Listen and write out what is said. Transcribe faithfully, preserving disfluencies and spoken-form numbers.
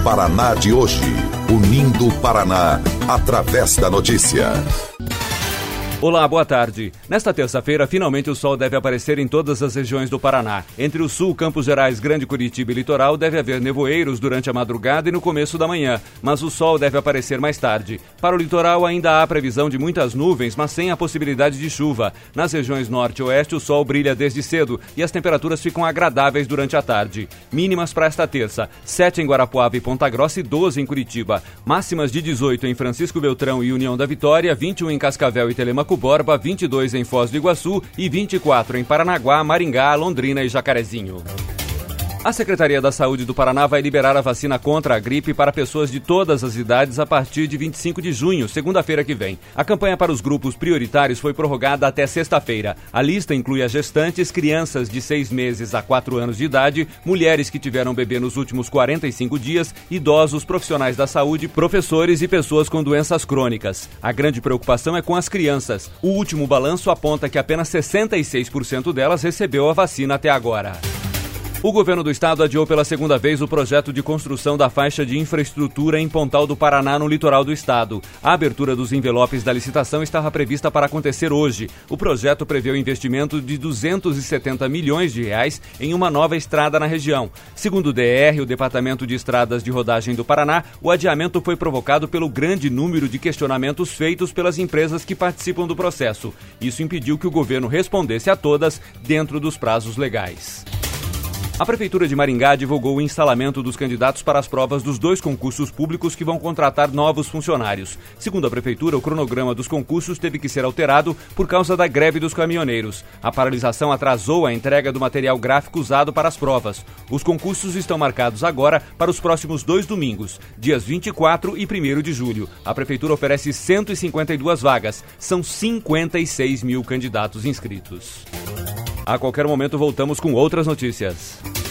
Paraná de hoje. Unindo o Paraná através da notícia. Olá, boa tarde. Nesta terça-feira, finalmente o sol deve aparecer em todas as regiões do Paraná. Entre o sul, Campos Gerais, Grande Curitiba e Litoral, deve haver nevoeiros durante a madrugada e no começo da manhã, mas o sol deve aparecer mais tarde. Para o litoral, ainda há previsão de muitas nuvens, mas sem a possibilidade de chuva. Nas regiões norte e oeste, o sol brilha desde cedo e as temperaturas ficam agradáveis durante a tarde. Mínimas para esta terça: sete em Guarapuava e Ponta Grossa e doze em Curitiba. Máximas de dezoito em Francisco Beltrão e União da Vitória, vinte e um em Cascavel e Telemaco Borba, vinte e dois em Foz do Iguaçu e vinte e quatro em Paranaguá, Maringá, Londrina e Jacarezinho. A Secretaria da Saúde do Paraná vai liberar a vacina contra a gripe para pessoas de todas as idades a partir de vinte e cinco de junho, segunda-feira que vem. A campanha para os grupos prioritários foi prorrogada até sexta-feira. A lista inclui as gestantes, crianças de seis meses a quatro anos de idade, mulheres que tiveram bebê nos últimos quarenta e cinco dias, idosos, profissionais da saúde, professores e pessoas com doenças crônicas. A grande preocupação é com as crianças. O último balanço aponta que apenas sessenta e seis por cento delas recebeu a vacina até agora. O governo do estado adiou pela segunda vez o projeto de construção da faixa de infraestrutura em Pontal do Paraná, no litoral do estado. A abertura dos envelopes da licitação estava prevista para acontecer hoje. O projeto prevê o investimento de duzentos e setenta milhões de reais em uma nova estrada na região. Segundo o D R, o Departamento de Estradas de Rodagem do Paraná, o adiamento foi provocado pelo grande número de questionamentos feitos pelas empresas que participam do processo. Isso impediu que o governo respondesse a todas dentro dos prazos legais. A Prefeitura de Maringá divulgou o instalamento dos candidatos para as provas dos dois concursos públicos que vão contratar novos funcionários. Segundo a Prefeitura, o cronograma dos concursos teve que ser alterado por causa da greve dos caminhoneiros. A paralisação atrasou a entrega do material gráfico usado para as provas. Os concursos estão marcados agora para os próximos dois domingos, dias vinte e quatro e primeiro de julho. A Prefeitura oferece cento e cinquenta e duas vagas. São cinquenta e seis mil candidatos inscritos. A qualquer momento voltamos com outras notícias.